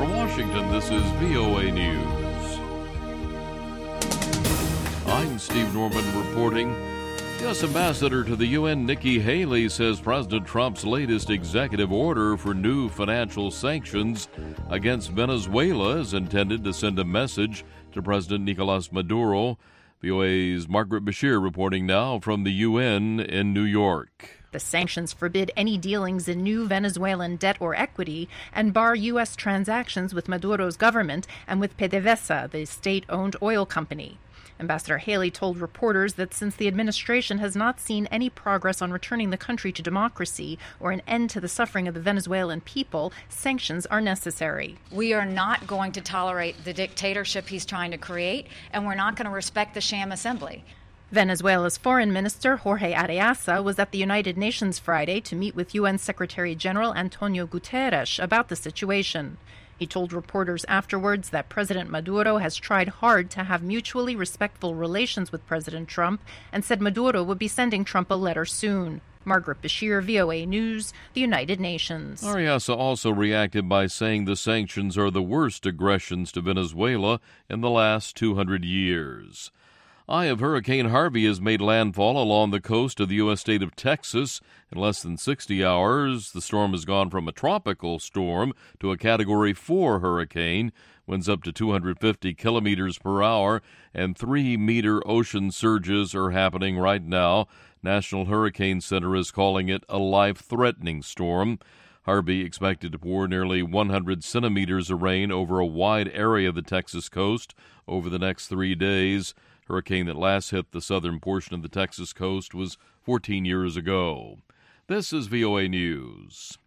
From Washington, this is VOA News. I'm Steve Norman reporting. U.S. Ambassador to the UN, Nikki Haley, says President Trump's latest executive order for new financial sanctions against Venezuela is intended to send a message to President Nicolas Maduro. VOA's Margaret Bashir reporting now from the UN in New York. The sanctions forbid any dealings in new Venezuelan debt or equity and bar U.S. transactions with Maduro's government and with PDVSA, the state-owned oil company. Ambassador Haley told reporters that since the administration has not seen any progress on returning the country to democracy or an end to the suffering of the Venezuelan people, sanctions are necessary. We are not going to tolerate the dictatorship he's trying to create, and we're not going to respect the sham assembly. Venezuela's Foreign Minister Jorge Arreaza was at the United Nations Friday to meet with UN Secretary General Antonio Guterres about the situation. He told reporters afterwards that President Maduro has tried hard to have mutually respectful relations with President Trump and said Maduro would be sending Trump a letter soon. Margaret Bashir, VOA News, the United Nations. Arreaza also reacted by saying the sanctions are the worst aggressions to Venezuela in the last 200 years. Eye of Hurricane Harvey has made landfall along the coast of the U.S. state of Texas. In less than 60 hours, the storm has gone from a tropical storm to a Category 4 hurricane. Winds up to 250 kilometers per hour, and 3-meter ocean surges are happening right now. National Hurricane Center is calling it a life-threatening storm. Harvey expected to pour nearly 100 centimeters of rain over a wide area of the Texas coast over the next 3 days. Hurricane that last hit the southern portion of the Texas coast was 14 years ago. This is VOA News.